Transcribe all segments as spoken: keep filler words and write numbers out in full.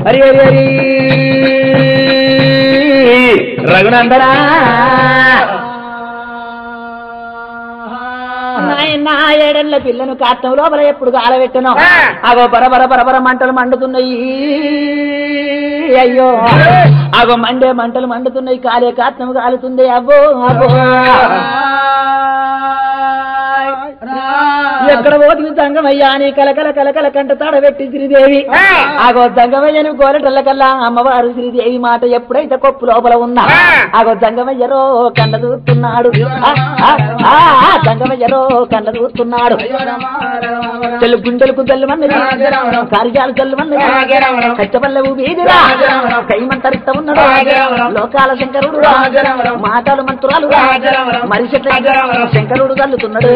హరి హరి హరి రఘునందనా నా ఏడేళ్ల పిల్లను కాత్తం లోపల ఎప్పుడు కాలబెట్టను అగో బరబర బరబర మంటలు మండుతున్నాయి అయ్యో అగో మండే మంటలు మండుతున్నాయి కాలే కాత్తం కాలుతుంది అబ్బో అబ్బో ఎక్కడ పోతుంది దంగమయ్యా అని కలకల కలకల కంట తాడబెట్టి శ్రీదేవి ఆగో దంగమయ్యను గోలటల్లకల్లా అమ్మవారు శ్రీదేవి మాట ఎప్పుడైతే కొప్పు లోపల ఉన్నా ఆగో దంగమయ్యరో కండ దూస్తున్నాడు దంగమయ్యరో కండ దూస్తున్నాడు తెల్లు గుండెలకు తెల్లమన్నది కార్యాలు తెల్లమన్నది కచ్చపల్లెవు వీధిరా కైమంతరిత ఉన్నాడు లోకాల శంకరుడు మాటలు మంత్రాలు మనిషి శంకరుడు తల్లుతున్నాడు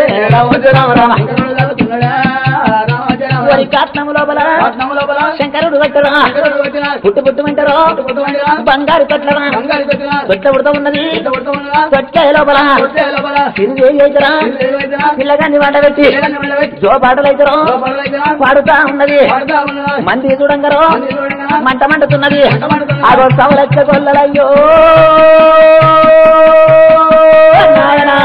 కాత్నము లోపల శంకరుడు కట్టరా పుట్టు పుట్టుమంటారో బంగారు కట్టరా తొట్ట ఉడత ఉన్నది తొట్ట లోపల సిరిదేరా పిల్లగాన్ని వండబెట్టి జో పాటలైతారో పాడుతా ఉన్నది మంది చూడంగరో మంట మండుతున్నది అదో సవలచ్చ గొల్లలయ్యో నాయనా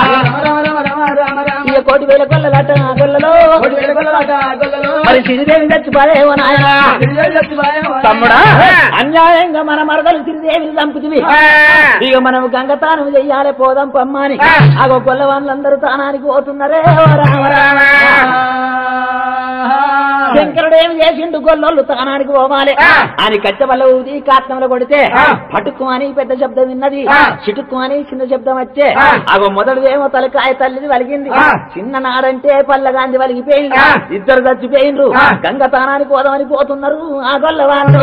కోటి వేల గొల్లలాట గొల్లలో మరి శ్రీదేవి చచ్చిపోయేవో నాయనా తమ్ముడా అన్యాయంగా మన మరదలు శ్రీదేవిని చంపుతుంది ఇక మనం గంగతానం చెయ్యాలి పోదాం పమ్మని అగో గొల్ల వాళ్ళందరూ తానానికి పోతున్నారే రామ రామ శంకరుడు ఏమి చేసిండు గొల్లోళ్ళు తానానికి పోవాలి అని కచ్చబల్ల ఊది కాత్నంలో కొడితే పటుక్కు అని పెద్ద శబ్దం విన్నది చిటుక్కు అని చిన్న శబ్దం వచ్చే అగో మొదటిదేమో తలకాయ తల్లిది వలిగింది చిన్న నాడంటే పల్లగాంది వలిగిపోయింది ఇద్దరు చచ్చిపోయిండ్రు గంగ తానానికి పోదామని పోతున్నారు ఆ గొల్ల వాళ్ళు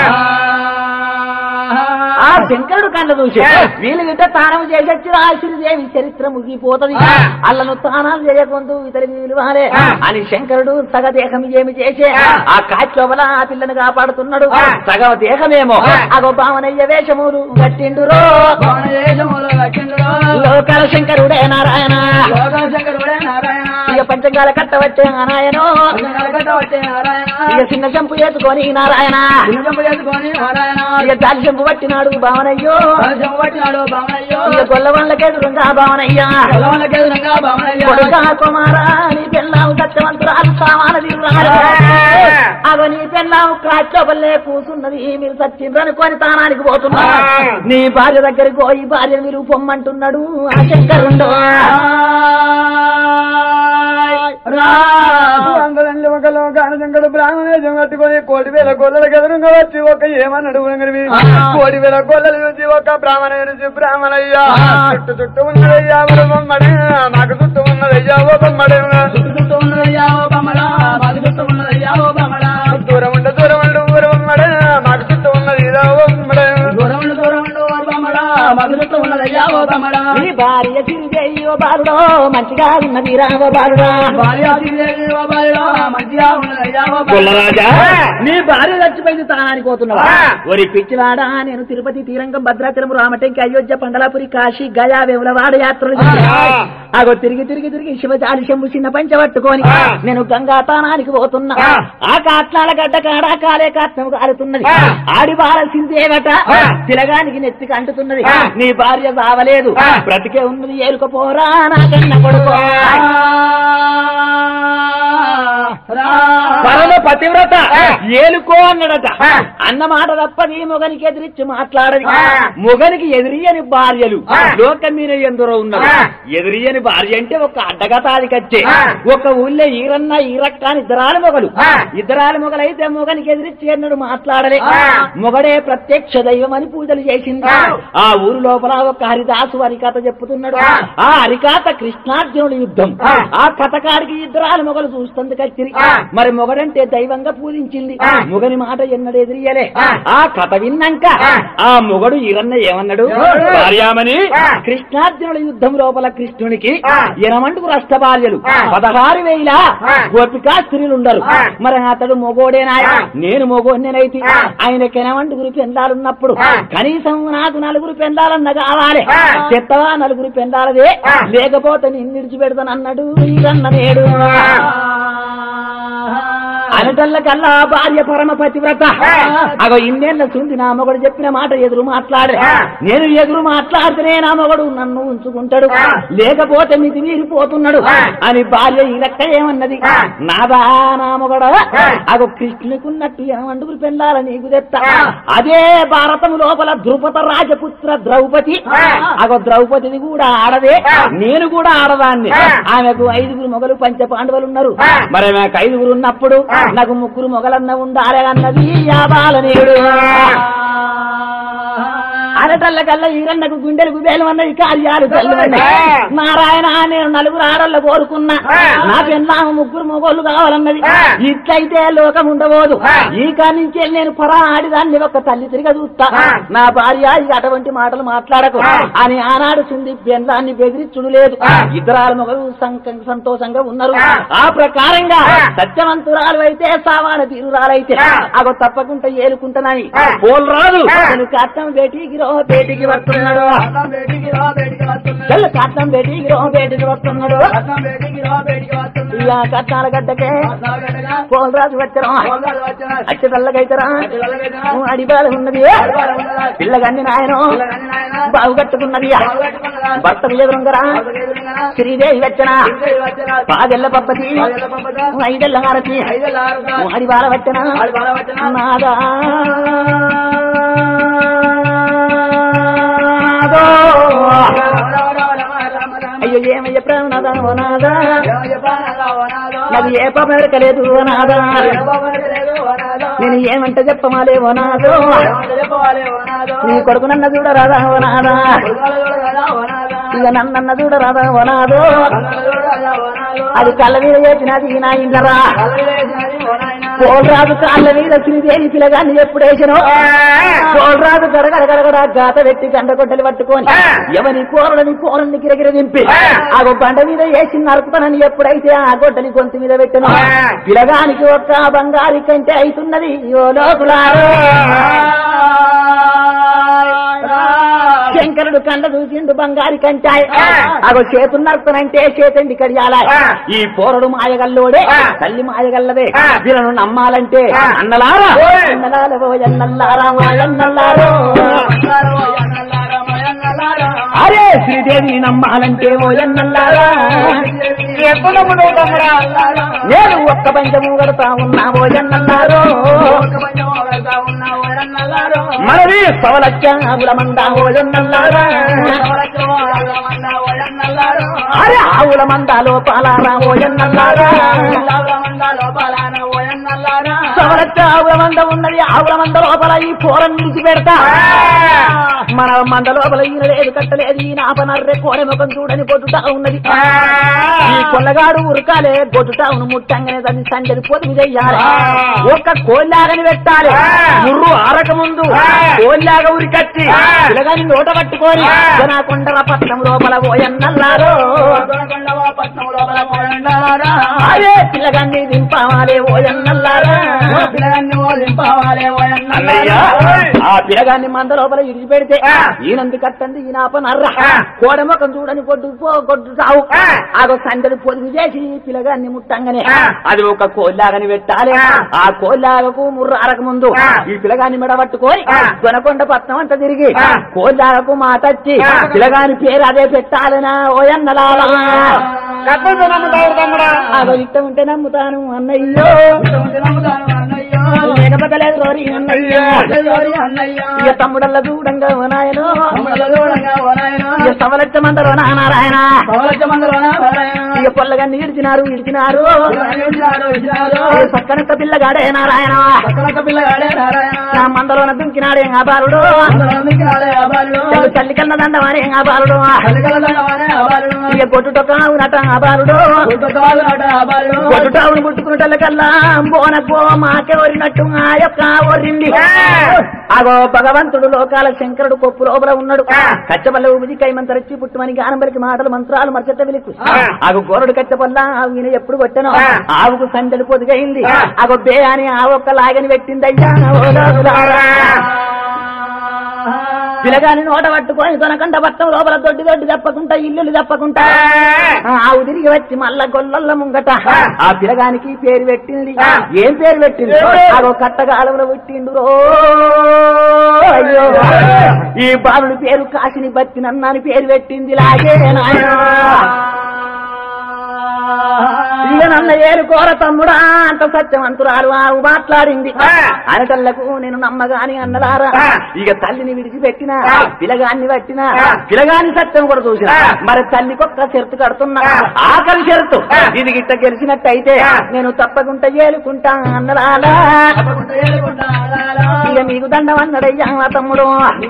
ఆ శంకరుడు కళ్ళ చూసి వీళ్ళు గిట్ట తానం చేసొచ్చి ఆ శ్రీదేవి చరిత్ర ముగిపోతుంది అల్లను తానాలు చేయకుంటూ ఇతరికి విలువాలే అని శంకరుడు సగ దేహం ఏమి చేసే ఆ కాచోబల ఆ పిల్లను కాపాడుతున్నాడు సగ దేహమేమో అగో భావనయ్య వేషములు కట్టిండురో లోకాల శంకరుడే నారాయణ ఇక పంచంగాల కట్టవచ్చే నారాయణో ఇక చిన్న చెంపు చేసుకొని నారాయణ ఇక జాలి చెంపు పట్టినాడు భావనయ్యో ఇక గొల్ల వాళ్ళకెదురుగా భావనయ్యా కొడుకా కుమారా నీ పెళ్ళాము సత్యవంతురాలు సామానది అగో నీ పెళ్ళాము కాచోబల్లే కూసున్నది మీరు సత్యంద్రనుకొని తానానికి పోతున్నారు నీ భార్య దగ్గరికి పోయి భార్య మీరు పొమ్మంటున్నాడు ఆ శంకరుండు అందరంలో ఒక లోకానుడు బ్రాహ్మణేశం కట్టుకొని కోటి వేల గొల్లల ఎదురుగా వచ్చి ఒక ఏమన్నాడు కోటి వేల గొల్లలు చూసి ఒక బ్రాహ్మణ చూసి బ్రాహ్మణయ్యా చుట్టు చుట్టూ ఉన్నదయ్యా బొమ్మడే మాకు చుట్టూ ఉన్నదయ్యా ఓ బొమ్మడే చుట్టూ ఉన్నదయ్యా ఓ బొమ్మడా మాకు చుట్టూ ఉన్నదయ్యా ఓ బొమ్మడా దూరం ఉండ దూరం ఉండు ఊరు బొమ్మడే మాకు చుట్టూ ఉన్నది ఓ బొమ్మడే దూరం ఉండు దూరం ఉండు ఊరు బొమ్మడా మాకు చుట్టూ ఉన్నదయ్యా ఓ బొమ్మడా నీ భార్య శ్రీదేవి ఓ బాలుడో మంచిగా ఉన్నది రావ బాలుడా భార్య శ్రీదేవి ఓ బాలుడో మంచిగా ఉన్నదయ్యా ఓ గొల్లరాజా నీ భార్య చచ్చిపోయింది తానానికి పోతున్నావా ఒరి పిచ్చివాడా నేను తిరుపతి తీరంగం భద్రాచలం రామటంకి అయోధ్య పండలాపురి కాశీ గయా వేములవాడ యాత్రలు అగో తిరిగి తిరిగి తిరిగి శివజాలి శంభు చిన్న పంచ పట్టుకొని నేను గంగా తానానికి పోతున్నా ఆ కాట్లాల గడ్డ కాడా కాలే కాత్నం కాలుతున్నది ఆడి బాల సిందేవట తిలగానికి నెత్తికి అంటుతున్నది నీ భార్య సావలేదు బ్రతికే ఉన్నది ఏలుకపోరా నా కన్న కొడుకో పరమ పతివ్రత ఏలుకో అన్నాడట అన్న మాట తప్పది మొగనికి ఎదిరించి మాట్లాడది మొగనికి ఎదిరియని భార్యలు లోకం మీద ఎందరో ఉన్నారు ఎదిరియని భార్య అంటే ఒక అడ్డగతాది కచ్చే ఒక ఊళ్ళో ఈరన్న ఈరక్క అని ఇద్దరాలు మొగలు ఇద్దరాలు మొగలైతే మొగనికి ఎదిరించి అన్నాడు మాట్లాడలే మొగడే ప్రత్యక్ష దైవం అని పూజలు చేసింది ఆ ఊరు లోపల ఒక హరిదాసు హరికథ చెప్పుతున్నాడు ఆ హరికథ కృష్ణార్జునుడి యుద్ధం ఆ కథకాడికి ఇద్దరాలు మొగలు చూస్తుంది కచ్చిరి మరి మొగడంటే దైవంగా పూజించింది మొగని మాట ఎన్నడు ఎదిరియలే ఆ కథ విన్నాక ఆ మొగడు ఈరన్న ఏమన్నాడు భార్యామని కృష్ణార్జునుడి యుద్ధం లోపల కృష్ణునికి ఎనమంటుకు రష్ట భార్యలు పదహారు వేల గోపికా స్త్రీలుండరు మరి అతడు మొగోడేనా నేను మొగోడినైతే ఆయనకి ఎనమంటుగురు పెందాలున్నప్పుడు కనీసం నాకు నలుగురు పెందాలన్న కావాలి చెత్తవా నలుగురు పెందాలదే లేకపోతే నిన్ను విడిచిపెడతాను అన్నాడు ఈరన్న నేడు అనటల్ల కల్లా భార్య పరమ పతివ్రత అగో ఇన్నేళ్ళ సుంది నా మొగడు చెప్పిన మాట ఎదురు మాట్లాడే నేను ఎదురు మాట్లాడితేనే నా మొగడు నన్ను ఉంచుకుంటాడు లేకపోతే మితి మీరిపోతున్నాడు అని భార్య ఈ లెక్క ఏమన్నది నాదా నా మొగడ అగో కృష్ణునికున్నట్టు ఏమండుగులు పెళ్ళాల నీకు తెత్తా అదే భారతం లోపల ద్రుపద రాజపుత్ర ద్రౌపది అగో ద్రౌపదిని కూడా ఆడదే నేను కూడా ఆడదాన్ని ఆమెకు ఐదుగురు మొగలు పంచ పాండవులు ఉన్నారు మరి నాకు ఐదుగురు ఉన్నప్పుడు నాకు ముగ్గురు మొగలన్న ఉండాలి అన్నది యాబాలనేడు అనటల్ల కల్లా ఈరన్నకు గుండెలకు బేలు అన్నది కార్యాలు నారాయణ నేను నలుగురు ఆడళ్ళ కోరుకున్నా నా పెన్నా ముగ్గురు మొగోళ్ళు కావాలన్నది ఇట్లయితే లోకం ఉండబోదు ఈ కానించే నేను పరా ఆడిదాన్ని ఒక తల్లి తిరిగా చూస్తా నా భార్య అటువంటి మాటలు మాట్లాడకు అని ఆనాడు చుంది పెన్నాన్ని బెదిరించుడు లేదు ఇద్దరాలు మొగలు సంతోషంగా ఉన్నారు ఆ ప్రకారంగా సత్యవంతురాలు అయితే సామాన తీరురాలైతే అగో తప్పకుండా ఏలుకుంటానని పోలు రాదు కట్టం బేటీకి రో బేటికి వస్తున్నాడు కట్నం బేటికి రో బేటికి వస్తున్నాడు ఇలా కట్నాల గడ్డకే పోలరాజు వచ్చరా అచ్చి తెల్లగైతరా అడిబాల ఉన్నది పిల్లగన్ని నాయన బాగు కట్టుకున్నది భర్తకు ఎదురుంగరా శ్రీదేవి వచ్చిన పాదెల్ల పప్పతి ఐదెల్ల హారతి అడిబాల వచ్చిన నాదా అయ్యో ఏమయ్య ప్రాణదా నాదా నాకు ఏ పమరకలేదు నాదా నేను ఏమంట చెప్పమాలే ఓ నాదో నీ కొడుకు నన్న చూడరాదా ఓ నాదా ఇక నన్నన్న చూడరాదా ఓ నాదో అది కళ్ళ మీద చేసినది నా ఇంట్లరా పోలరాజు కాళ్ళ మీద శ్రీదేవి పిల్లగాన్ని ఎప్పుడేసనో పోలరాజు గడగడ గడగడ గాత పెట్టి గండ గొడ్డలు పట్టుకొని ఎవరి కూరలని కూరని గిరగిర దింపి ఆ బండ మీద వేసి నరుకుతానని ఎప్పుడైతే ఆ గొడ్డలి గొంతు మీద పెట్టను పిల్లగానికి ఒక్క బంగారి కంటే అవుతున్నది ఓ లోకులారో శంకరుడు కండ చూసిండు బంగారి కంటాయి అగో చేతులు నరుకుతానంటే చేతండి కడియాల ఈ పోరడు మాయగల్లోడే తల్లి మాయగల్లదే వీళ్ళను నమ్మాలంటే అన్నలారా అన్నలారా ఓ అన్నల్లారా అన్నల్లారో అరే శ్రీదేవి నమ్మాలంటే ఓ అన్నల్లారా నేను ఒక్క పంచము కడతా ఉన్నా ఓ అన్నల్లారో మనది సవలక్ష మందా ఓ అన్నల్లారా అరే ఆవుల మందా లోపాలారా ఓ అన్నల్లారా సవలక్ష ఆవుల మంద ఉన్నది ఆవుల మంద లోపల ఈ పోరం నిలిచి పెడతా మన మంద లోపల ఈయన లేదు కట్టలేదు ఈయన ఆపనర్రే కోరె ముఖం చూడని కొట్టుతా ఉన్నది ఈ కొల్లగాడు ఉరకాలే కొట్టుతావును ముట్టంగానే దాన్ని సంజరి పొదుపు చెయ్యాలి ఒక్క కోల్లాగని పెట్టాలి ముర్రు ఆరక ముందు కోల్లాగా ఉరికట్టి పిల్లగాని నోట పట్టుకొని జనాకొండల పట్నం లోపల పోయన్నల్లారో అదే పిల్లగాన్ని దింపావాలే ఓయన్నల్లారా ఆ పిల్లగాన్ని మంద లోపల ఇడిచి పెడితే ఈయనంది కట్టండి ఈయన ఆపనర్ర కోడముఖం చూడని కొట్టు కొట్టు తావు ఆగో సందడి పొదుగు చేసి పిల్లగాన్ని ముట్టంగానే అది ఒక కోల్లాగని పెట్టాలి ఆ కోల్లాగకు ముర్ర అరక ముందు ఈ పిల్లగాన్ని మెడ పట్టుకొని కొనకొండ పట్నం అంతా తిరిగి కోల్లాగకు మాటచ్చి పిల్లగాని పేరు అదే పెట్టాలనా ఓయన్నలాలా అదో ఇష్టం ఉంటే నమ్ముతాను అన్నయ్యో లేకపోతలేదు రోరి అన్నయ్యో ఇక తమ్ముడల్ల చూడంగా నాయనో ఇక సవలచ్చమందరో నారాయణ ఇక పొల్లగాన్ని ఇడిచినారు ఇడిచినారు పక్కనక్క పిల్లగాడే నారాయణ నా మందలోన దుంకినాడే ఆ బాలుడు తల్లి కన్న దండవానే ఆ బాలుడు ఇక కొట్టుటొక్క అవునట ఆ బాలుడు కొట్టుటావును పుట్టుకున్నటల్ల కల్లా బోనకో మాకే ఒరినట్టు ఆ యొక్క ఒరింది అగో భగవంతుడు లోకాల శంకరుడు కొప్పు లోపల ఉన్నాడు కచ్చపల్ల ఉమిది కైమంతరచ్చి పుట్టుమని గానంబలికి మాటలు మంత్రాలు మరచెట్ట వెలికు అగో గోరడు కచ్చపల్ల ఈయన ఎప్పుడు కొట్టను ఆవుకు సందడి పొదిగైంది అగో బే అని ఆ ఒక్క లాగని పెట్టిందయ్యా పిలగాని నోట పట్టుకొని తొనకంట పట్టం లోపల దొడ్డి దొడ్డి తప్పకుండా ఇల్లు తప్పకుండా ఆవు తిరిగి వచ్చి మళ్ళా గొల్లల్ల ముంగట ఆ పిలగానికి పేరు పెట్టింది. ఏం పేరు పెట్టింది? ఆగో కట్టగాలంలో పుట్టిండు రో. అయ్యో ఈ బాలుడి పేరు కాశిని బట్టి నన్నాని పేరు పెట్టింది. లాగే నాయన ఇక నన్న ఏరుకోర తమ్ముడా అంత సత్యవంతురాలు ఆవు మాట్లాడింది. అనటల్లకు నేను నమ్మగాని అన్నలారా ఇక తల్లిని విడిచిపెట్టిన పిలగాన్ని పట్టిన పిలగాని సత్యం కూడా చూసిన మరి తల్లికొక్క షరతు కడుతున్నా. ఆఖరి షరతు ఇది గిట్ట గెలిచినట్టయితే నేను తప్పకుండా ఏలుకుంటా అన్నలారా. ఇక నీకు దండం అన్నడయ్యా తమ్ముడు.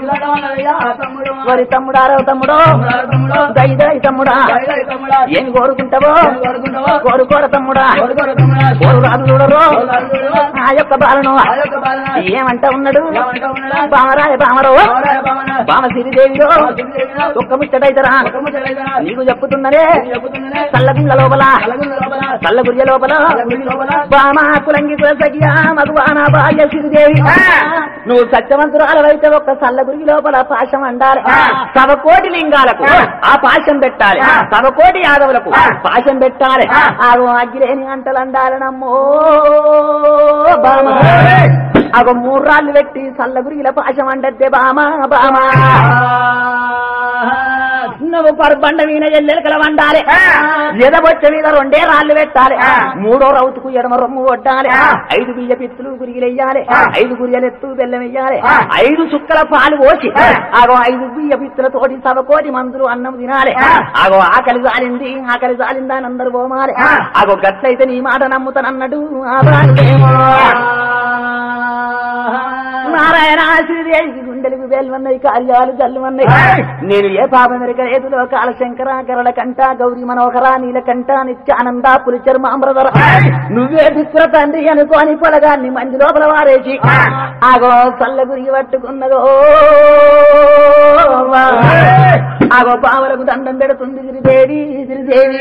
వరి తమ్ముడారో తమ్ముడు దైదై తమ్ముడా ఏం కోరుకుంటావో కోరుకోర తమ్ముడా కోరు రాదు చూడరు ఆ యొక్క బాలను ఏమంటా ఉన్నాడు? బామరాయ బామరో బామ సిరిదేవిలో ఒక్క ముచ్చటైతరా నీకు చెప్పుతున్నరే. చల్లగుండ్ల లోపల చల్ల గుర్య లోపల బామ కులంగి కులసగియా మగువాన భార్య సిరిదేవి. నువ్వు సత్యవంతురాలవైతే ఒక్క చల్ల గురికి లోపల పాశం అండాలి. సవకోటి లింగాలకు ఆ పాశం పెట్టాలి. సవకోటి యాదవులకు పాశం పెట్టాలి. ఆగో అగ్గిరేని అంటలు అండాలనమ్మో బామ. ఆగో మూడు రాళ్ళు పెట్టి చల్ల గురిగిల పాశం అండద్దే బామ బామ. నువ్వు పరబండ మీద ఎల్లెలకల వండాలి. ఎదబొచ్చ మీద రెండే రాళ్ళు పెట్టాలి. మూడో రౌతుకు ఎడమ రొమ్ము కొట్టాలి. ఐదు బియ్య పిత్తులు గురిగిలెయ్యాలి. ఐదు గురియలెత్తు బెల్లం వెయ్యాలి. ఐదు చుక్కల పాలు పోసి ఆగో ఐదు బియ్య పిత్తులతోటి సవకోటి మందులు అన్నం తినాలి. ఆగో ఆకలి జాలింది ఆకలి జాలిందా అని అందరు పోమాలి. ఆగో గట్లయితే నీ మాట నమ్ముతానన్నాడు ఆ బాలుడేమో. నారాయణ శ్రీదేవికి గుండెలకు వేలువన్నాయి కార్యాలు జల్లువన్నాయి. నేను ఏ పాపం ఎరగలేదులో కాల శంకర గరళ కంట గౌరీ మనోహర నీలకంఠ నిత్యానంద పులిచర్మాంబరధర నువ్వే దిక్కుల తండ్రి అనుకోని పొలగాన్ని మంది లోపల వారేసి ఆగో చల్ల గురికి పట్టుకున్నదో. ఆగో పావులకు దండం పెడుతుంది శ్రీదేవి శ్రీదేవి.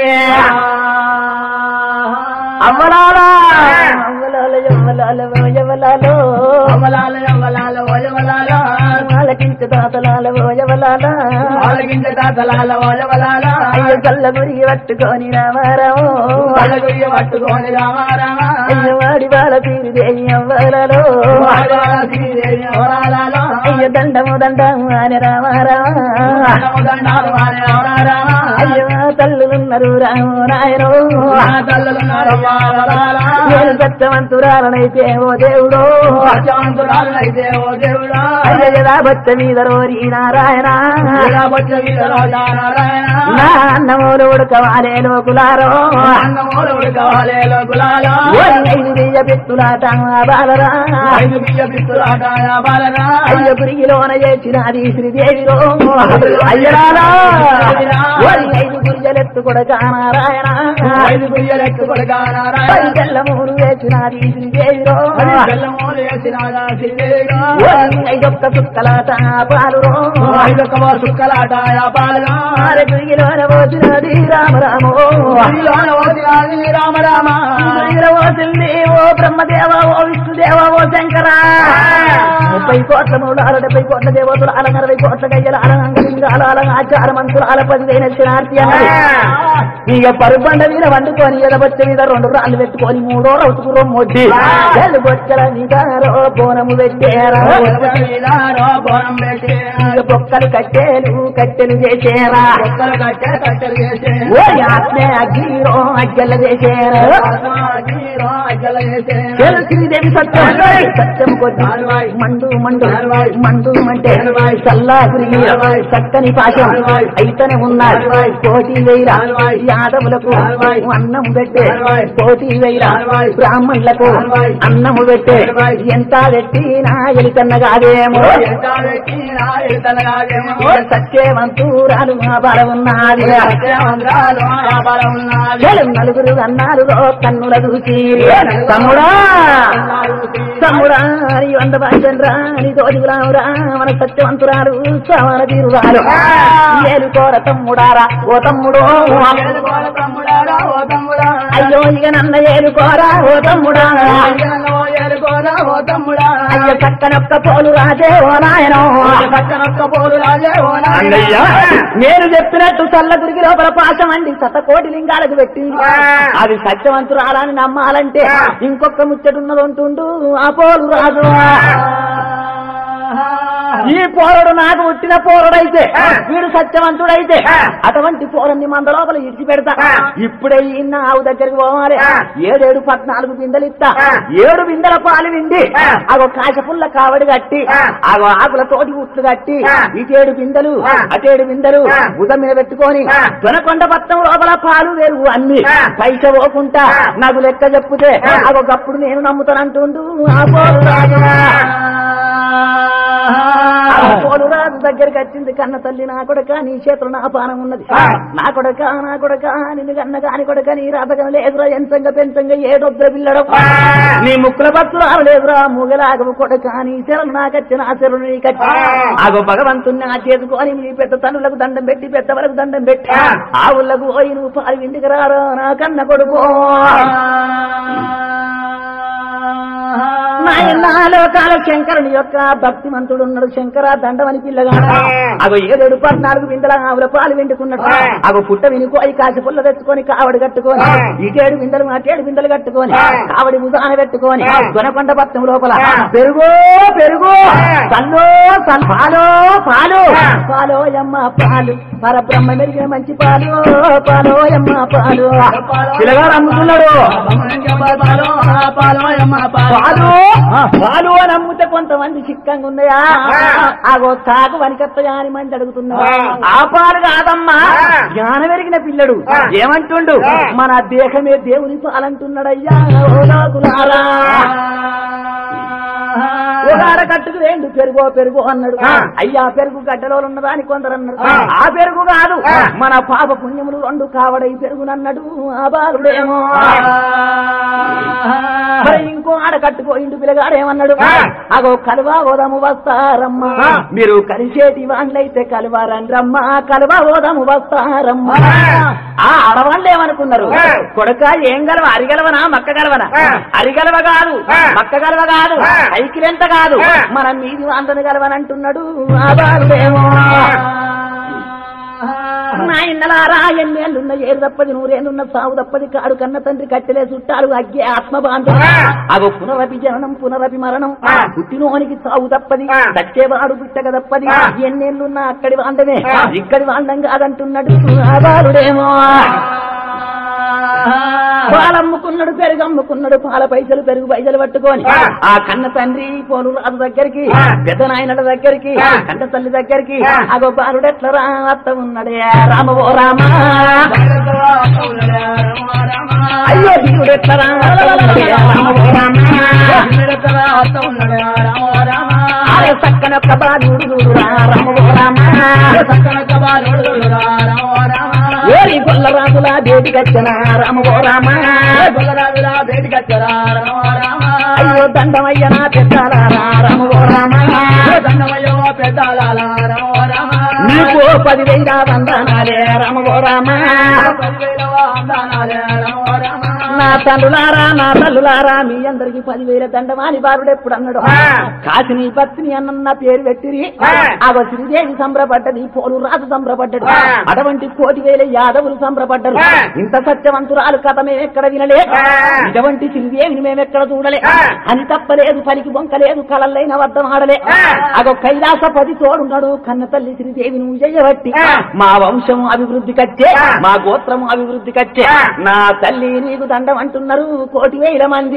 అవ్వలాలా అవ్వలాల యవ్వలాల యవ్వలాలో అవ్వలాల యవ్వలాల యవ్వలాలో ఆలకించ దాతలాల యవ్వలాల ఆలకించ దాతలాల యవ్వలాల. అయ్యో చల్ల గురికి పట్టుకొని రామారావు చల్ల గురికి పట్టుకొని రామారావు. అయ్యో వాడి బాల శ్రీదేవి అవ్వలాలో శ్రీదేవి అవ్వలాలో. అయ్యో దండము దండము అని రామారావు దండాలు అని రామారావు. అయ్యో తల్లులున్నారు రాము నాయనో తల్లులున్నారు సత్యవంతురాలనైతే ఓ దేవుడో సత్యవంతురాలనైతే ఓ దేవుడో. అయ్యా బచ్చ మీద రోరి నారాయణ బచ్చ మీద నారాయణ. నా అన్నమూలు ఉడకవాలే లోకులారో అన్నమూలు ఉడకవాలే లోకులారో. ఐదు బియ్య పిత్తులాట బాలరా ఐదు బియ్య పిత్తులాట బాలరా. అయ్య గురిగిలోన చేసినది శ్రీదేవిలో అయ్యరారా. ఐదు గురియలెత్తు కొడక నారాయణ ఐదు గురియలెత్తు కొడక నారాయణ. తెల్లమూరు వేసినది శ్రీదేవిలో తెల్లమూరు వేసినాదా శ్రీదేవిలో. ఐదొక్క సుక్కలాట పాలురో ఐదొక్క సుక్కలాట పాలురా. గురిగిలోన పోసినది రామరామో పోసినది రామరామ. పోసింది ఓ బ్రహ్మదేవ ఓ విష్ణుదేవ ఓ శంకర. ముప్పై కోట్ల మూడాల డెబ్బై కోట్ల దేవతలు అల అరవై కోట్ల గయ్యల అలంగలింగాల ఆచార మంత్రులు అల పదిహేను శనార్థి అన్నది. ఇక పరుబండ మీద వండుకొని ఎదబొచ్చ మీద రెండు రాళ్ళు పెట్టుకొని మూడో రౌతుకు రొమ్మొడ్డి చెల్లు బొచ్చల మీద బోనము పెట్టారా. ఇక బొక్కలు కట్టెలు కట్టెలు చేసేరా. ఓ ఆత్మే అగ్గిరో అగ్గెల చేసేరా. శ్రీదేవి సత్యం సత్యం కొద్ది మండు మండు మండు అంటే చల్లా గురి చక్కని పాశం అయితేనే ఉన్నారు. కోటి వేయిరా యాదవులకు అన్నం పెట్టే కోటి వేయిరా బ్రాహ్మణులకు అన్నము పెట్టే ఎంత పెట్టినా ఎలితన్నగాదేమో సత్యవంతురాలు మా బల ఉన్నది. నలుగురు అన్నాలు కన్నుల చూసి తమ్ముడా తమ్ముడా నీ వంద భాషరా నీ తోడుగురావురా మన సత్యవంతురాలు సవన తీరురాలు ఏలుకోర తమ్ముడారా ఓ తమ్ముడో. అయ్యో ఇక నన్న ఏలుకోరా ఓ తమ్ముడా ఏలుకోరా ఓ తమ్ముడా అయ్య చక్కనొక్క పోలు రాజే ఓ నాయనో పక్కనొక్క పోలు రాజే ఓ అన్నయ్య నేను చెప్పినట్టు చల్లగురికి లోపల పాశం అండి శత కోటి లింగాలకు పెట్టి అది సత్యవంతురాలని నమ్మాలంటే ఇంకొక ముచ్చటున్నది ఉంటుండు ఆ పోలు రాజు ఈ పోరడు నాకు పుట్టిన పోరడైతే వీడు సత్యవంతుడైతే అటువంటి పోరన్ని మంద లోపల ఇడిచి పెడతా ఇప్పుడే ఈయన ఆవు దగ్గరికి పోవాలి ఏడేడు పద్నాలుగు బిందెలు ఇస్తా ఏడు బిందెల పాలు విండి అగో కాశపుల్ల కావడి కట్టి అగో ఆకుల తోటి ఉట్లు కట్టి ఇటేడు బిందెలు అటేడు బిందెలు ఉదం మీద పెట్టుకొని దొనకొండ పత్రం లోపల పాలు వేరు అన్ని పైస పోకుంటా నాకు లెక్క చెప్పుతే అగో గప్పుడు నేను నమ్ముతానంటుండు ఆ పోరు రాజు పోలు రాజు దగ్గరికి వచ్చింది కన్న తల్లి నా కొడక నీ చేతులు నా పానం ఉన్నది నా కొడక నా కొడక నిన్ను కన్న కాని కొడక నీ రాతకం లేదురా ఎంతంగా పెంచంగా ఏడొద్ద పిల్లడం నీ ముక్కుల పత్తులు ఆడలేదురా మూగలాగవు కొడక నీ చెరలు నాకచ్చి నా చెరువు నీకచ్చి ఆగో భగవంతుని ఆ చేసుకొని నీ పెద్ద తనులకు దండం పెట్టి పెద్దవరకు దండం పెట్టి ఆ ఊళ్ళకు పోయి నువ్వు పాలు ఇంటికి రారా నా కన్న కొడుకో నాలోకాల శంకరుని యొక్క భక్తిమంతుడు ఉన్నాడు శంకర దండమని పిల్లగాడు అగో ఏడేడు పద్నాలుగు బిందెల ఆవుల పాలు వెండుకున్నాడు అగో పుట్ట వినుకోయి కాసి పుల్ల తెచ్చుకొని కావడి కట్టుకొని ఇటేడు బిందెలు అటేడు బిందెలు కట్టుకొని కావడి ముసాన పెట్టుకొని దొనకొండ పత్రం లోపల పెరుగో పెరుగు కల్లో పాలో పాలు పాలోయమ్మ పాలు పరబ్రహ్మ మెరిగిన మంచి పాలు పాలోయమ్మ పాలు పిల్లగాడు అమ్ముతున్నాడు పాలు పాలు అని అమ్ముతే కొంతమంది చిక్కంగా ఉన్నాయా ఆగో తాకు వనికత్తయా అని మంది అడుగుతున్నారు ఆ పాలు కాదమ్మా జ్ఞానం పెరిగిన పిల్లడు ఏమంటుండు మన దేహమే దేవుని పాలంటున్నాడయ్యా ఓగాడ కట్టుకు వేండు పెరుగో పెరుగు అన్నాడు అయ్యా పెరుగు గడ్డలో ఉన్నదా అని కొందరు అన్నారు ఆ పెరుగు కాదు మన పాప పుణ్యములు రెండు కావడై పెరుగునన్నాడు ఆ బాలుడేమో మరి ఇంకో ఆడ కట్టుకోయిండు పిల్లగాడు ఏమన్నాడు అగో కలువా ఓదము వస్తారమ్మా మీరు కలిసేటి వాళ్ళైతే కలువారమ్మ కలువా ఓదము వస్తారమ్మా ఆ ఆడవాళ్ళు ఏమనుకున్నారు కొడక ఏం గలవ అరిగలవనా మక్క గలవనా అరిగలవ కాదు మక్క గలవ కాదు ఐకిలెంత కాదు మనం మీది అందను గలవనంటున్నాడు ఆ బాలుడేమో నా ఇన్నలారా ఎన్నేళ్ళున్న ఏడు తప్పది నూరేళ్ళున్న సాగు తప్పది కాడు కన్న తండ్రి కట్టెలే చుట్టాలు అగ్గే ఆత్మ బాంధవ అగో పునరపి జననం పునరపి మరణం పుట్టినోనికి సాగు తప్పది చచ్చేవాడు పుట్టక తప్పది ఎన్నేళ్ళున్న అక్కడి వాండమే ఇక్కడి వాండం కాదంటున్నాడు ఆ బాలుడేమో పాలమ్ముకున్నాడు పెరుగు అమ్ముకున్నాడు పాల పైసలు పెరుగు పైసలు పట్టుకొని ఆ కన్న తండ్రి పోలు రాజు దగ్గరికి పెద్ద నాయనల దగ్గరికి కన్న తల్లి దగ్గరికి అగో బాలుడు ఎట్లా రా అత్త ఉన్నాడే రామ ఓ రామ అయ్యో దేవుడు ఎట్లా రా రామ ఓ రామ అరే చక్కనొక్క బాలుడు రామ ఓ రామ చక్కనొక్క బాలుడు ఓరి గొల్లరాజులా బేటికచ్చనా రామ ఓ రామ గొల్లరాజులా బేటికచ్చరా రామ రామ అయ్యో దండమయ్యనా పెద్దాలారా రామ ఓ రామ దండమయ్యో పెద్దాలారా రామ ఓ రామ నీకు పదివేల వందనాలే రామ ఓ రామ పదివేల వందనాలే రామ ఓ రామ నా తల్లులారా నా తల్లులారా మీ అందరికి పదివేల దండమాని బారుడు ఎప్పుడు అన్నాడు కాసిని పత్ని అన్న పేరు పెట్టిరి ఆగో శ్రీదేవి సంబరపడ్డది పోలు రాజు సంబరపడ్డాడు అటువంటి కోటి వేల యాదవులు సంబరపడ్డారు ఇంత సత్యవంతురాలు కథ మేమెక్కడ వినలే ఇటువంటి శ్రీదేవిని మేమెక్కడ చూడలే అని తప్పలేదు పలికి బొంకలేదు కళల్లైన వద్దం ఆడలే అగో కైలాసపతి తోడున్నాడు కన్న తల్లి శ్రీదేవిని విజయబట్టి మా వంశం అభివృద్ధి కచ్చే మా గోత్రం అభివృద్ధి కచ్చే నా తల్లి నీకు దండం అంటున్నారు కోటి వేల మంది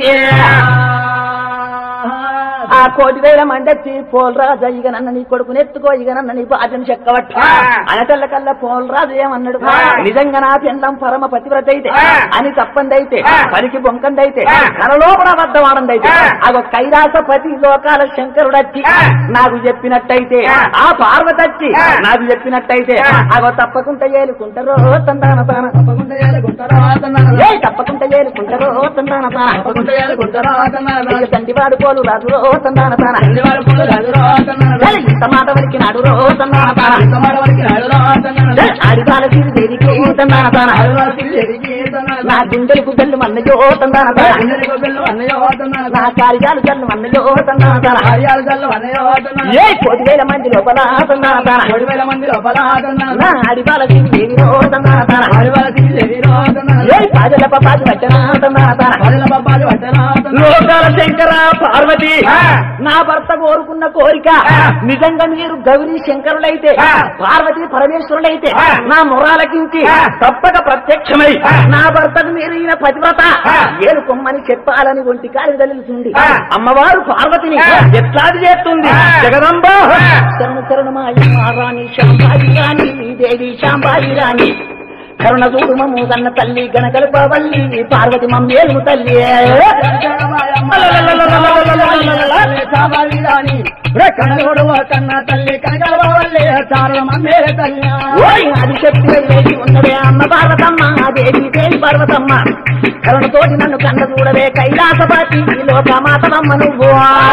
ఆ కోటి వేల మంది వచ్చి పోలరాజు ఇక నన్న నీ కొడుకుని ఎత్తుకో ఇక నన్న నీ బాధ్యను చెక్కబట్టు అనటల్ల కల్లా పోలరాజు ఏమన్నాడు నిజంగా నా పెండం పరమ పతివ్రత అయితే అని తప్పందైతే పనికి బొంకందైతే కనలోపల వద్దవాడందైతే అగో కైలాసపతి లోకాల శంకరుడు వచ్చి నాకు చెప్పినట్టయితే ఆ పార్వతి వచ్చి నాకు చెప్పినట్టయితే అగో తప్పకుండా ఏలుకుంటారో తందాన తాన తప్పకుండా ఏలుకుంటారో తప్పకుండా ఏలుకుంటారో తందాన తాన తండ్రి వాడు పోలు రాజురో తందాన తాన ఇంత మాట వరకు నాడు రో తందాన తాన ఆడిపాల సిరి తందాన తాన నా గుండెలకు బెల్లు మన్నయో తందాన నా కార్యాలు జల్లు మన్నయో తందాన ఏ కోటి వేల మంది లోపల తందాన నా అడిపాల దేవిరో తందాన ఏ పాజల పాపాది వచ్చనా లోకాల శంకర పార్వతి నా భర్త కోరుకున్న కోరిక నిజంగా మీరు గౌరీ శంకరులైతే పార్వతి పరమేశ్వరులైతే నా మొరాలకించి తప్పక ప్రత్యక్షమై నా భర్తకు మీరు ఈయన పతివ్రత ఏలుకొమ్మని చెప్పాలని ఒంటి కాలి తెలుస్తుంది అమ్మవారు పార్వతిని ఎట్లాది చేస్తుంది జగదంబ శరణు శరణు మారాణి శాంబాయి రాణి దేవి శాంబాయి రాణి కరుణ చూడుమము కన్న తల్లి గణకల్పవల్లి పార్వతి మమ్మేలు తల్లి కన్న తల్లి కనకల్పవల్లి మమ్మేలు తల్లి ఆదిశక్తి వేసి ఉన్నదే అమ్మ పార్వతమ్మ దేవి దేవి పార్వతమ్మ కరుణతోటి నన్ను కన్న చూడవే కైలాసపాతి లోకమాతమ్మ నువ్వు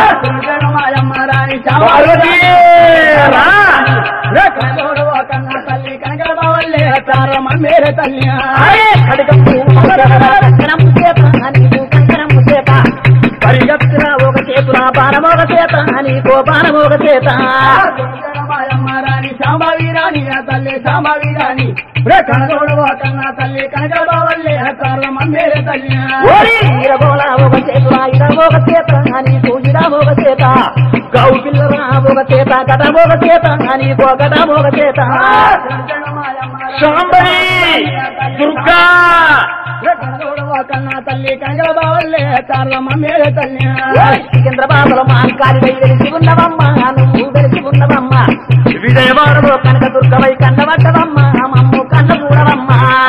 కన్న తల్లి కనకల్పవల్లి మేర తల్లి పరిగెత్తురా ఒక చేతురా బాణం ఒక చేత నీకో బాణం ఒక చేత సాంబావి రాణి తల్లి సాంబావి రాణి కన్నా తల్లి కనకల్పవల్లి మేర తల్లి ఇరగోలా ఒక చేతురా ఇరవ ఒక చేత నీకు ఇరవ ఒక చేత గౌ పిల్లరా ఒక చేత గటం ఒక చేత నీకో గటం ఒక చేత శాంబరి దుర్గా కన్నా తల్లి కనకల్పవల్లి మేర తల్లి సికింద్రబాబులో మాంకారి వెలిసి ఉన్నవమ్మ నువ్వు వెలిసి ఉన్నవమ్మ విజయవాడలో కనక దుర్గవై కన్నబడ్డవమ్మ మమ్ము కన్న చూడవమ్మ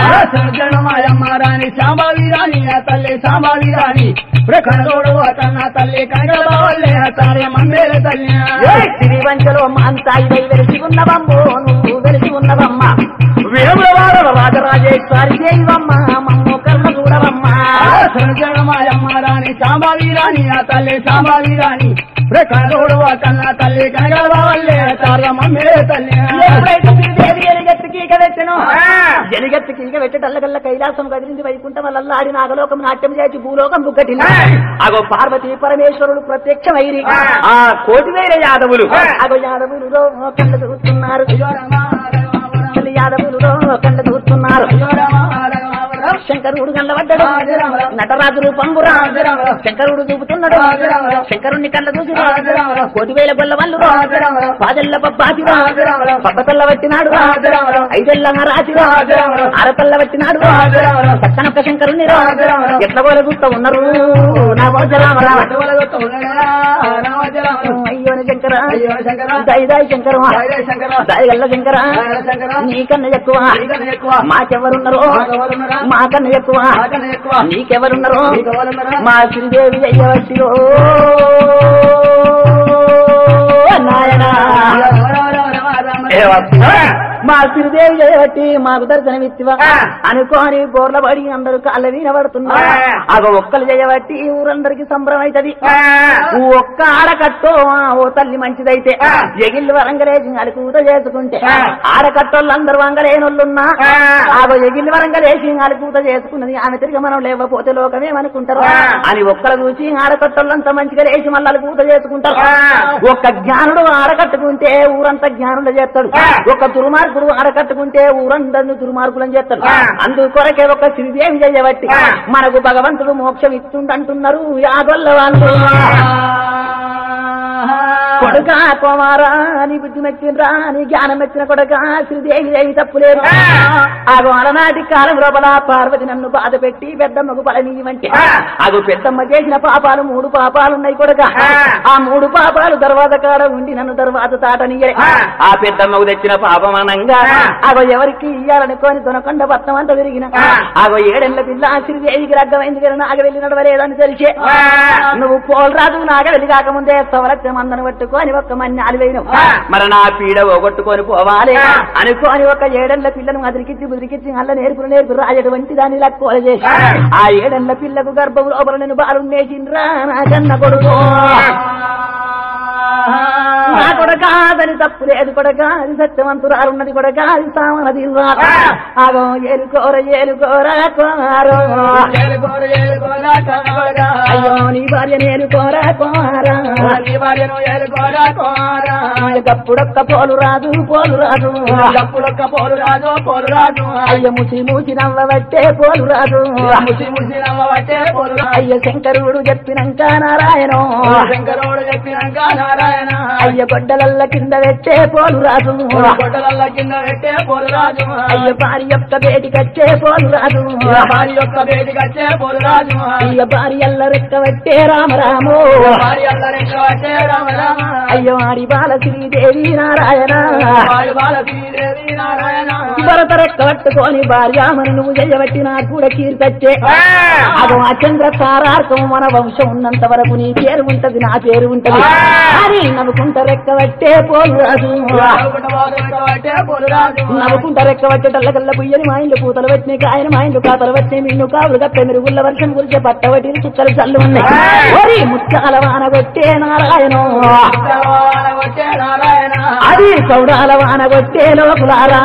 రాణి శాంబావి రాణి తల్లి శాంబావి రాణి కన్నా తల్లి కనకల్పవల్లి మేర తల్లి శ్రీవంచలో మాంతాయి వెలిసి ఉన్నవమ్మో నువ్వు వెలిసి ఉన్నవమ్మ వేములవాడలో రాజరాజేశ్వరి దేవమ్మ మమ్ము కన్న చూడవమ్మ రాణి శాంబావి రాణి తల్లి శాంబావి రాణి కన్నా తల్లి కనకల్పవల్లి మేర తల్లి ఎలిగెత్తికి ఈక పెట్టను ఎలిగెత్తికి ఈక పెట్టటల్లకల్లా కైలాసం కదిలింది వైకుంఠం వల్ల నాగలోకం నాట్యం చేసి భూలోకం బుక్కటింది అగో పార్వతీ పరమేశ్వరుడు ప్రత్యక్షమైరి ఆ కోటి వేల యాదవులు అగో యాదవులు కండ చూస్తున్నారు యాదవులు కండ చూస్తున్నారు శంకరుడు కళ్ళబడ్డాడు నటరాజు రూపంబురా శంకరుడు చూపుతున్నాడు శంకరుణ్ణి కళ్ళ చూసి కోటి వేల గొల్ల వాళ్ళు పాదెల్ల పబ్బాతి పబ్బతల్ల పట్టినాడు ఐదెల్ల రాజు అరపల్ల పట్టినాడు పట్టనొక్క శంకరుణ్ణి ఎట్ల గోల చూస్తూ ఉన్నారు నా అయ్యోని శంకర దయదాయి శంకర దయగల్ల శంకర నీకన్నా ఎక్కువ మాకెవరున్నారో మాకన్నా ఎక్కువ నీకెవరున్నారో మా శ్రీదేవి అయ్యవచ్చిరో నాయనా మా శ్రీదేవి చేయబట్టి మాకు దర్శనమిత్తివా అనుకోని బోర్ల పడి అందరూ కాళ్ళ వినబడుతున్నారు అగ ఒక్కలు చేయబట్టి ఊరందరికి సంబరం అవుతుంది ఒక్క ఆడకట్టో ఓ తల్లి మంచిదైతే ఎగిళ్ళు వరంగలేసి అలుకూత చేసుకుంటే ఆడకట్టోళ్ళందరూ వంగలేనోళ్ళున్నా ఆగో ఎగిళ్ళు వరంగలేసి అలుకూత చేసుకున్నది ఆమె తిరిగి మనం లేకపోతే లోకమేమనుకుంటారు అని ఒక్కలు చూసి ఆడకట్టోళ్ళంతా మంచిగా లేచి మళ్ళీ అలుకూత చేసుకుంటారు ఒక్క జ్ఞానుడు ఆడకట్టుకుంటే ఊరంతా జ్ఞానులు చేస్తాడు ఒక దుర్మార్గుడు ఆడకట్టుకుంటే ఊరందరినీ దుర్మార్గులని చేస్తాడు అందుకొరకే ఒక శ్రీదేవి చేయబట్టి మనకు భగవంతుడు మోక్షం ఇస్తుండంటున్నారు యాగొల్ల వాళ్ళు కొడుక కుమారా అని బుద్ధి మెచ్చిండ్రా అని జ్ఞానం మెచ్చిన కొడుక శ్రీదేవి దేవి తప్పులేదు ఆగో అలనాటి కాలం లోపల పార్వతి నన్ను బాధ పెట్టి పెద్దమ్మకు పడనీయమంటే ఆగో పెద్దమ్మ చేసిన పాపాలు మూడు పాపాలున్నాయి కొడుక ఆ మూడు పాపాలు తర్వాత కాడ ఉండి నన్ను తర్వాత తాటనీయలే ఆ పెద్దమ్మకు తెచ్చిన పాపం అనంగా ఆగో ఎవరికి ఇయ్యాలనుకోని దొనకొండ పట్నం అంతా తిరిగిన ఆగో ఏడెళ్ల పిల్ల శ్రీదేవికి రగ్గమైంది కదా నాగ వెళ్ళి నడవలేదని తెలిసే నువ్వు పోలరాదు నాగ వెళ్ళి కాకముందే సవలత్య మందను పట్టుకొని ఒక్క మన్ని అలివేను మరి నా పీడ పోగొట్టుకొని పోవాలి అనుకోని ఒక ఏడెళ్ల పిల్లను అదిరికిచ్చి బుదిరికిచ్చి అల్ల నేర్పులు నేర్పు రాజటువంటి దాన్ని లక్కువ చేసి ఆ ఏడెళ్ల పిల్లకు గర్భం లోపల నేను బాలుండేసిండ్రా నా కన్న కొడుకు నా కొడుకు కొడకాదని తప్పు లేదు కొడకా అది సత్యవంతురాలున్నది కొడకా అది సామనది అగో ఏలుకోర ఏలుకోర కోరో అయ్యో నీ భార్య నేలుకోర కోరా గప్పుడొక్క పోలు రాదు పోలు రాదు గప్పుడొక్క పోలు రాదు పోలు రాదు అయ్య ముసి మూసి నవ్వబట్టే పోలు రాదు ముసి ముసి నవ్వబట్టే పోలు రాదు అయ్య శంకరుడు చెప్పినాక నారాయణ శంకరుడు చెప్పినాక నారాయణ అయ్య గొడ్డలల్ల కింద పెట్టే పోలు రాదు గొడ్డలల్ల కింద పెట్టే పోలు రాదు అయ్య భార్య యొక్క బేటికచ్చే పోలు రాదు భార్య యొక్క బేటికచ్చే పోలు రాదు అయ్య భార్యల్ల రెక్క పెట్టే రామరామో భార్య రెక్క పెట్టే రామ రామ అయ్య వాడి బాల శ్రీదేవి నారాయణ బాల శ్రీదేవి నారాయణ భరత రెక్క పట్టుకొని భార్యామని నువ్వు చేయబట్టి నాకు కూడా కీర్తచ్చే అదో ఆ చంద్ర తారార్కం మన వంశం ఉన్నంత వరకు నీ పేరు ఉంటది నా పేరు ఉంటది అని నవ్వుకుంట రెక్క పట్టే పోలు రాదు నవ్వుకుంట రెక్క పట్టేటల్లకల్ల పుయ్యని మా ఇంట్లో పూతలు వచ్చినాయి కాయని మా ఇంట్లో కాతలు వచ్చినాయి నిన్ను కావులు కప్పే మెరుగుళ్ళ వర్షం గురించి పట్టవటి చుక్కలు చల్లు ఉన్నాయి ముత్యాల వాన కొట్టే నారాయణ అది చౌడాల వాన కొట్టే లోకులారా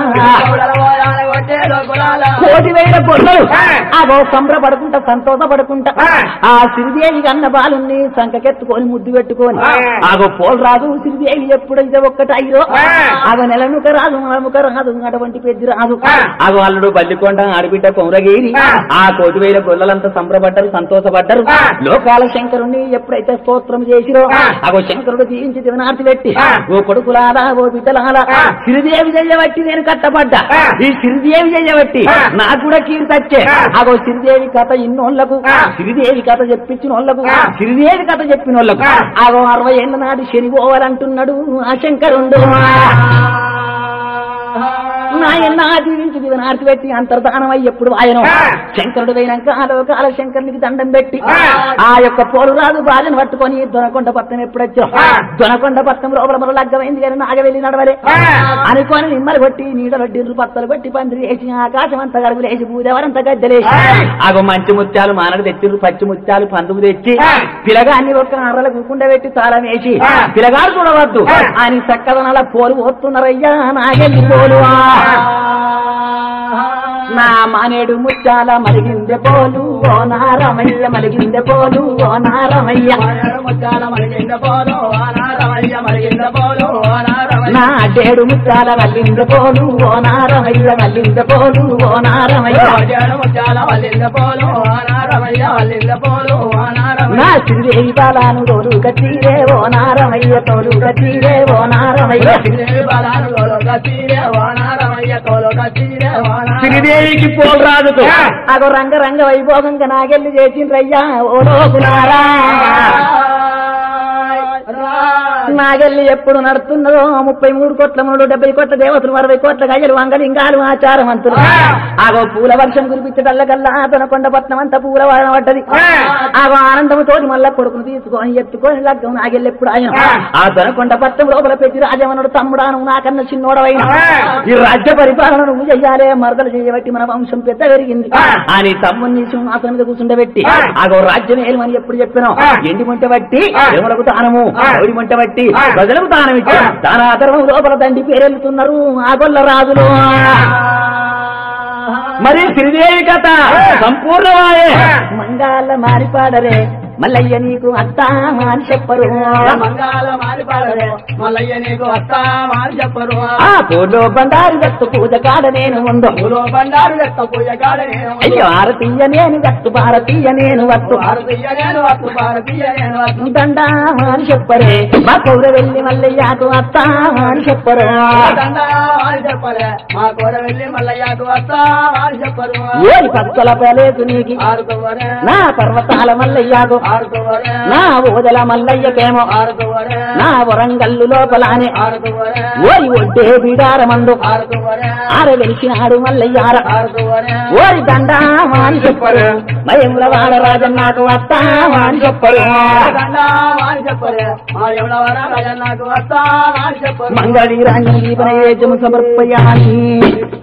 కోటి వేల పొల్లలు అగో సంబరపడుకుంటా సంతోషపడుకుంటా ఆ సిరిదేవి అన్న బాలుని సంకకెత్తుకొని ముద్దు పెట్టుకొని ఆగో పోలు రాదు సిరిదేవి ఎప్పుడైతే ఒక్కటైరో ఆగో నెలముక రాదు నలముక రాదు అటువంటి పెద్ద రాదు ఆగో అల్లుడు బల్లికొండ ఆడిబిడ్డ కొమరగిరి ఆ కోటి వేల గొల్లలంతా సంబరపడ్డారు సంతోషపడ్డారు లోకాల శంకరుణ్ణి ఎప్పుడైతే స్తోత్రం చేసిరో ఆగో శంకరుడు తీయించి దివనార్తి పెట్టి ఓ కొడుకులారా ఓ బిడ్డలారా సిరిదేవి చెయ్యబట్టి నేను కట్టబడ్డా ఈ సిరిదేవి చెయ్యబట్టి నాకు కూడా కీర్తచ్చే అగో సిరిదేవి కథ ఇన్నోళ్లకు సిరిదేవి కథ చెప్పించిన వాళ్ళకు సిరిదేవి కథ చెప్పిన వాళ్ళకు అగో అరవై ఏళ్ళ నాటి శని పోవాలంటున్నాడు ఆ శంకరుండు నాయన జీవించి దివనార్తి పెట్టి అంతర్ధానమై ఎప్పుడు ఆయన శంకరుడు అయినాక ఆలోకాల శంకరునికి దండం పెట్టి ఆ యొక్క పోలు రాదు బాధను పట్టుకొని దొనకొండ పట్టణం ఎప్పుడొచ్చో దొనకొండ పట్టణం లోపల మన లగ్గమైంది కానీ నాగవెళ్ళి నడవలే అనుకొని నిమ్మలు కొట్టి నీడలొడ్డిర్రు పత్తలు కొట్టి పందిరి వేసి ఆకాశం అంతా గడుగులేసి పూజవరంతా గద్దెలేసి ఆగో మంచి ముత్యాలు మానడు తెచ్చిర్రు పచ్చి ముత్యాలు పందుకు తెచ్చి పిలగాన్ని ఒక్క అర్రల కూకుండా పెట్టి తాళం వేసి పిలగాడు చూడవద్దు ఆయన చక్కదనాల పోలు పోతున్నారయ్యా నాగెళ్ళి పోలు నా మానేడు ముచ్చాల మలిగిందె పోలు ఓ నారమయ్య మలిగిందె పోలు ఓ నారమయ్య ముచ్చాల మలిగిందె పోలు ఓ నారమయ్య మలిగిందె పోలు ఓ నారమయ్య నా అడ్డేడు ముచ్చాల మల్లిందె పోలు ఓ నారమయ్య మల్లిందె పోలు ఓ నారమయ్య అడ్డేడు ముచ్చాల మల్లిందె పోలు ఓ నారమయ్య మల్లిందె పోలు ఓ నారమయ్య నా శ్రీదేవి బాలాను తోలు కట్టిరే ఓ నారమయ్య తోలు కట్టిరే ఓ నారమయ్య శ్రీదేవి బాలాను తోలు కట్టిరే ఓ నారమయ్య తోలు కట్టిరే ఓ శ్రీదేవికి పోలు రాదు అగో రంగ రంగ వైభోగంగా నాగెళ్ళి చేసిండ్రయ్యా ఓ లోకులారా నాగెళ్ళి ఎప్పుడు నడుతున్నదో ముప్పై మూడు కోట్ల మూడు డెబ్బై కోట్ల దేవతలు అరవై కోట్ల గయ్యలు అంగలింగాలు ఆచారవంతులు ఆగో పూల వర్షం కురిపించటల్లకల్లా తనకొండ పట్నం అంతా పూల వాన పడ్డది ఆగో ఆనందముతో మళ్ళా కొడుకును తీసుకొని ఎత్తుకొని లగ్గం నాగెళ్ళి ఎప్పుడు ఆయన ఆ తనకొండ పట్నం లోపల పెట్టి రాజవనుడు తమ్ముడాను నాకన్నా చిన్నోడవైన ఈ రాజ్య పరిపాలన నువ్వు చెయ్యాలే మరదలు చేయబట్టి మన వంశం పెద్ద పెరిగింది అని తమ్ముని సింహాసనం మీద కూర్చుండబెట్టి ఆగో రాజ్యం ఏమని ఎప్పుడు చెప్పినావు ఎండి ముంట బట్టి ఎవలకు తానము ఎవడి మంట బట్టి ప్రజలకు దానం ఇచ్చారు దాన ఆధారం లోపల దండి పేరెళ్తున్నారు ఆ గొల్ల రాజులు మరి శ్రీదేవి కథ సంపూర్ణమాయే మంగాల మారిపాడరే మల్లయ్య నీకు అత్తా అని చెప్పరు మంగాల మారిపాడరే మల్లయ్య నీకు అత్తా అని చెప్పరు ఆ పూలో బండారు గట్టు పూజ కాడ నేను ఉందో పూలో బండారు గట్టు పూజ కాడ నేను అయ్యో భారతీయ నేను గట్టు భారతీయ నేను వత్తు భారతీయ నేను వత్తు భారతీయ నేను వత్తు దండా అని చెప్పరే మా కౌర వెళ్ళి మల్లయ్యకు అత్తా అని చెప్పరు దండా అని చెప్పలే మా కూర వెళ్ళి మల్లయ్యకు అత్తా అని చెప్పరు ఏది పక్కల పలేదు నీకు ఆరుకోవరే నా పర్వతాల మల్లయ్యకు ఆరుకోవరే నా ఓదల మల్లయ్యకేమో ఆరుకోవరే నా వరంగల్లు లోపలానే ఆరుకోవరే ఓరి ఒడ్డే బిడారమందు ఆరుకోవరే ఆర వెలిసినాడు మల్లయ్యార ఆరుకోవరే ఓరి దండామా అని చెప్పరు మయముల వాడ రాజన్నాకు వస్తామా అని చెప్పరు దండా అని చెప్పరే మా ఎవడవర రాజన్నాకు వస్తా అని చెప్పరు మంగళీ రాణి సమర్పయామి